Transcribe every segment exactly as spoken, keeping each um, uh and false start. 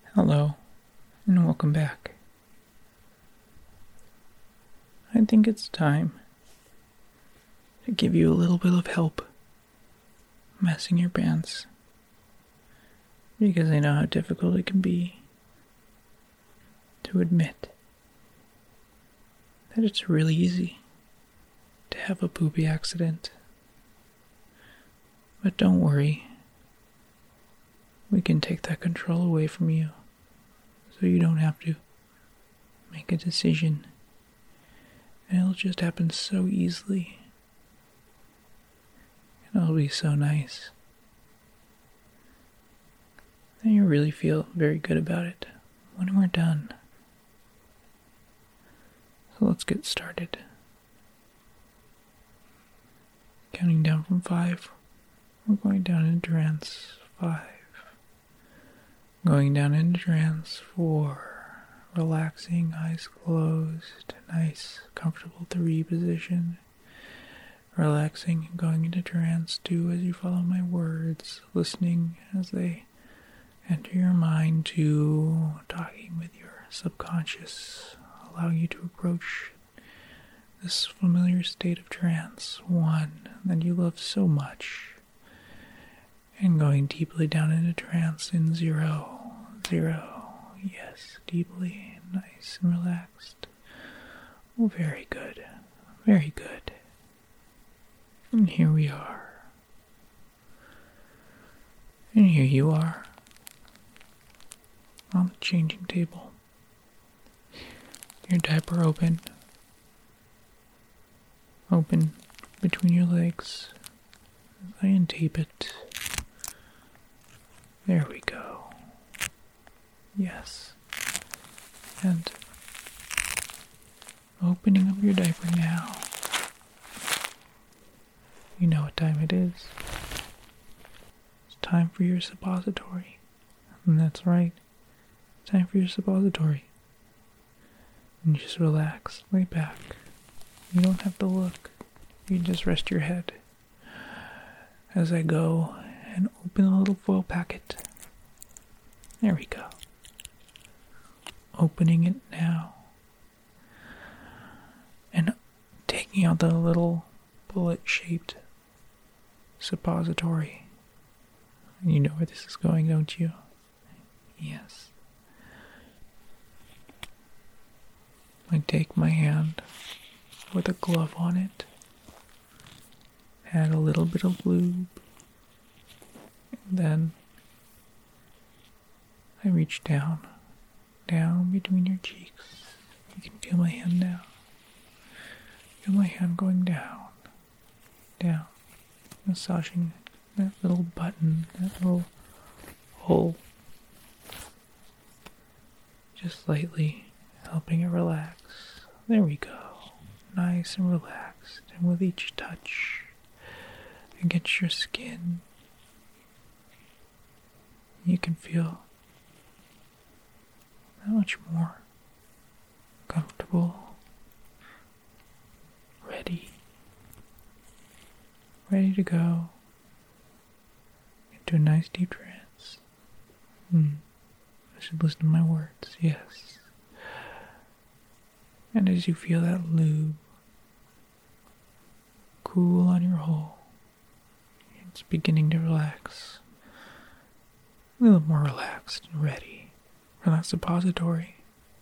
Hello, and welcome back. I think it's time to give you a little bit of help messing your pants, because I know how difficult it can be to admit that it's really easy to have a poopy accident. But don't worry, we can take that control away from you so you don't have to make a decision, and it'll just happen so easily, and it'll be so nice, and you really feel very good about it when we're done. So let's get started. Counting down from five, we're going down into trance. Five. Going down into trance. Four. Relaxing, eyes closed. Nice, comfortable three position. Relaxing and going into trance. Two, as you follow my words, listening as they enter your mind to talking with your subconscious, allowing you to approach this familiar state of trance. One, that you love so much. And going deeply down into trance in zero, zero, yes, deeply, nice and relaxed. Oh, very good, very good. And here we are. And here you are, on the changing table. Your diaper open, open between your legs. I untape it. There we go. Yes. And opening up your diaper now. You know what time it is. It's time for your suppository. And that's right. It's time for your suppository. And just relax. Lay back. You don't have to look. You just rest your head as I go and open a little foil packet. There we go. Opening it now. And taking out the little bullet-shaped suppository. You know where this is going, don't you? Yes. I take my hand with a glove on it. Add a little bit of lube. Then I reach down, down between your cheeks. You can feel my hand now. Feel my hand going down, down, massaging that little button, that little hole. Just lightly helping it relax. There we go. Nice and relaxed. And with each touch against your skin, you can feel that much more comfortable, ready, ready to go into a nice deep trance. Hmm. I should listen to my words, yes. And as you feel that lube cool on your hole, it's beginning to relax. A little more relaxed and ready for that suppository.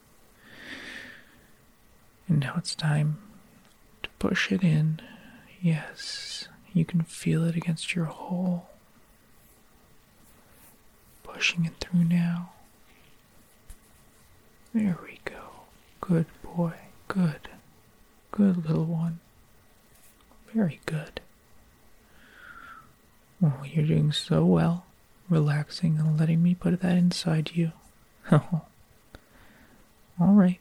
And now it's time to push it in. Yes, you can feel it against your hole. Pushing it through now. There we go. Good boy. Good. Good little one. Very good. Oh, you're doing so well. Relaxing and letting me put that inside you. Oh. Alright.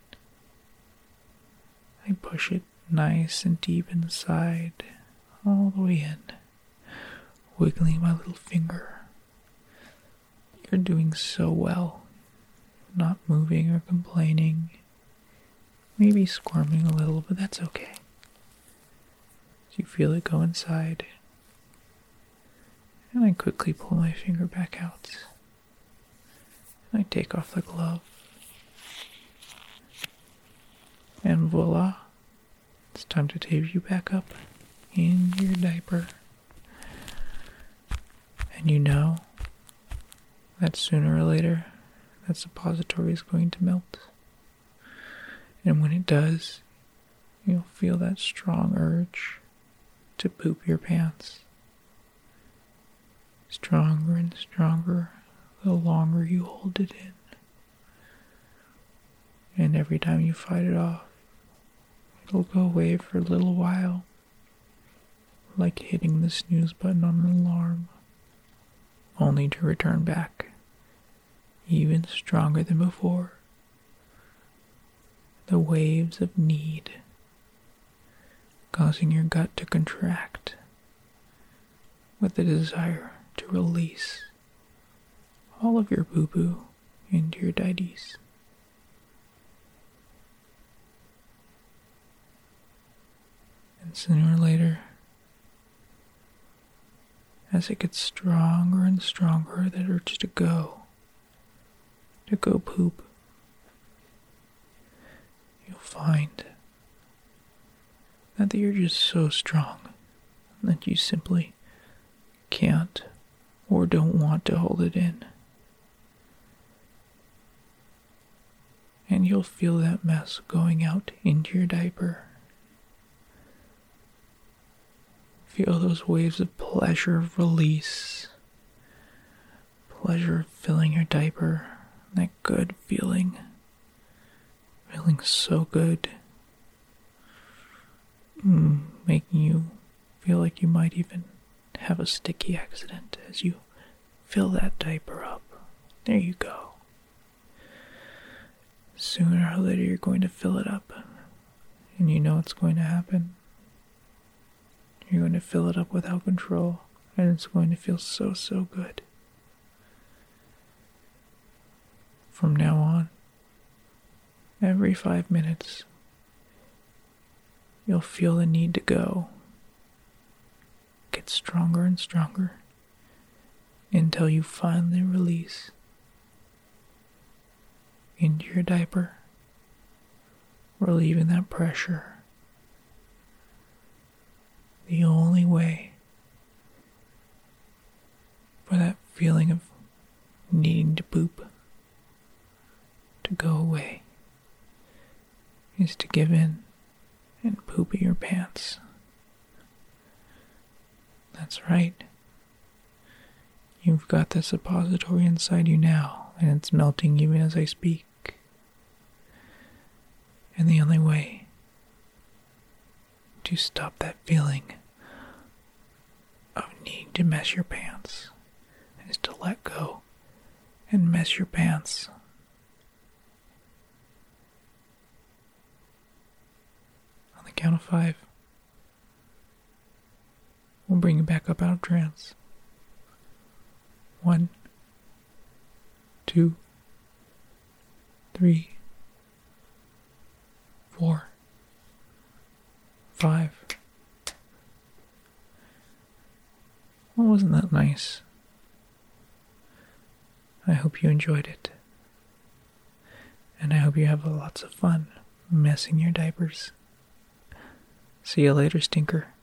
I push it nice and deep inside, all the way in, wiggling my little finger. You're doing so well, not moving or complaining, maybe squirming a little, but that's okay. You feel it go inside, and I quickly pull my finger back out. I take off the glove. And voila, it's time to tape you back up in your diaper. And you know that sooner or later, that suppository is going to melt. And when it does, you'll feel that strong urge to poop your pants. Stronger and stronger the longer you hold it in. And every time you fight it off, it'll go away for a little while, like hitting the snooze button on an alarm, only to return back, even stronger than before. The waves of need, causing your gut to contract with the desire to release all of your boo-boo into your dides. And sooner or later, as it gets stronger and stronger, that urge to go, to go poop, you'll find that you're just so strong that you simply can't or don't want to hold it in. And you'll feel that mess going out into your diaper. Feel those waves of pleasure of release, pleasure of filling your diaper, that good feeling, feeling so good, mm, making you feel like you might even have a sticky accident as you fill that diaper up. There you go. Sooner or later you're going to fill it up, and you know what's going to happen. You're going to fill it up without control, and it's going to feel so, so good. From now on, every five minutes, you'll feel the need to go. Get stronger and stronger until you finally release into your diaper, relieving that pressure. The only way for that feeling of needing to poop to go away is to give in and poop in your pants. That's right. You've got the suppository inside you now, and it's melting even as I speak. And the only way to stop that feeling of needing to mess your pants is to let go and mess your pants. On the count of five, we'll bring you back up out of trance. One, two, three, four, five. Well, wasn't that nice? I hope you enjoyed it. And I hope you have lots of fun messing your diapers. See you later, stinker.